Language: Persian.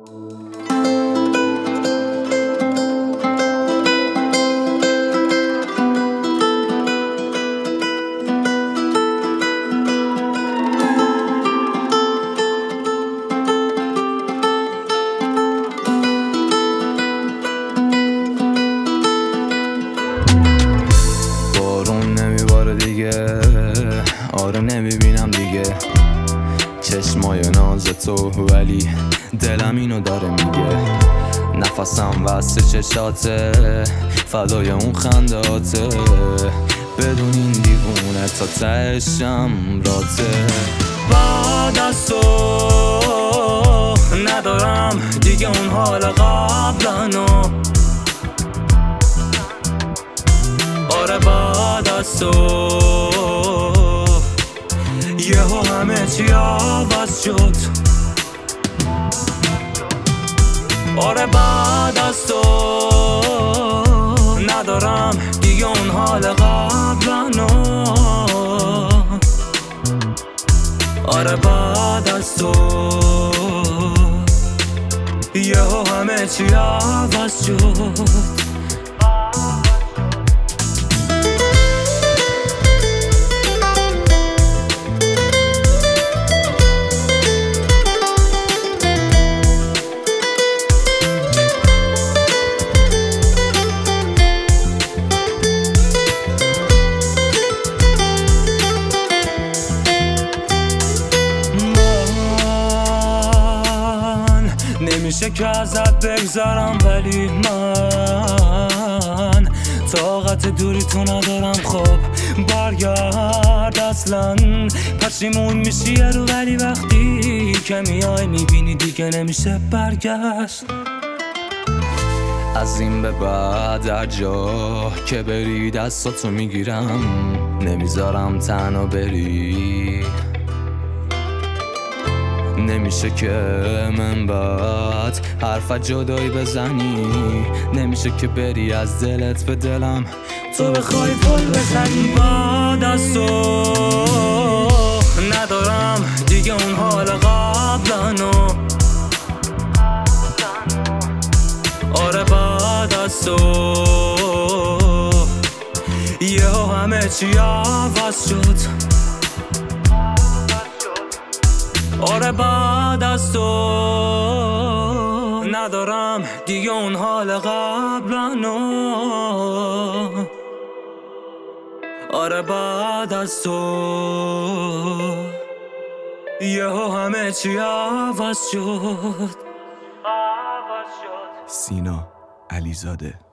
بارون نمیباره دیگه، آره نمیبینم دیگه چشمای ناز تو، ولی دلم اینو داره میگه. نفسم وسط چشاته، فدای اون خنداته، بدون این دیوونه تا تهشم راته. بعد از تو ندارم دیگه اون حال قبلنو، آره بعد از تو یهو همه چی عوض شد. آره بعد از تو ندارم دیگه اون حال قبلنو، آره بعد از تو یهو همه چی عوض شد. نمیشه که ازت بگذرم، ولی من طاقت دوری تو ندارم. خب برگرد، اصلا پشیمون میشی رو، ولی وقتی که میای میبینی دیگه نمیشه برگشت. از این به بعد هر جا که بری دستاتو میگیرم، نمیذارم تنها بری. نمیشه که من بعد حرف جدایی بزنی، نمیشه که بری از دلت به دلم تو بخوای پل بزنی. بعد از تو ندارم دیگه اون حال قبلنو، آره بعد از تو یهو همه چی عوض شد. آره بعد از تو ندارم دیگه اون حال قبلنو، آره بعد از تو یهو همه چی عوض شد. سینا علیزاده.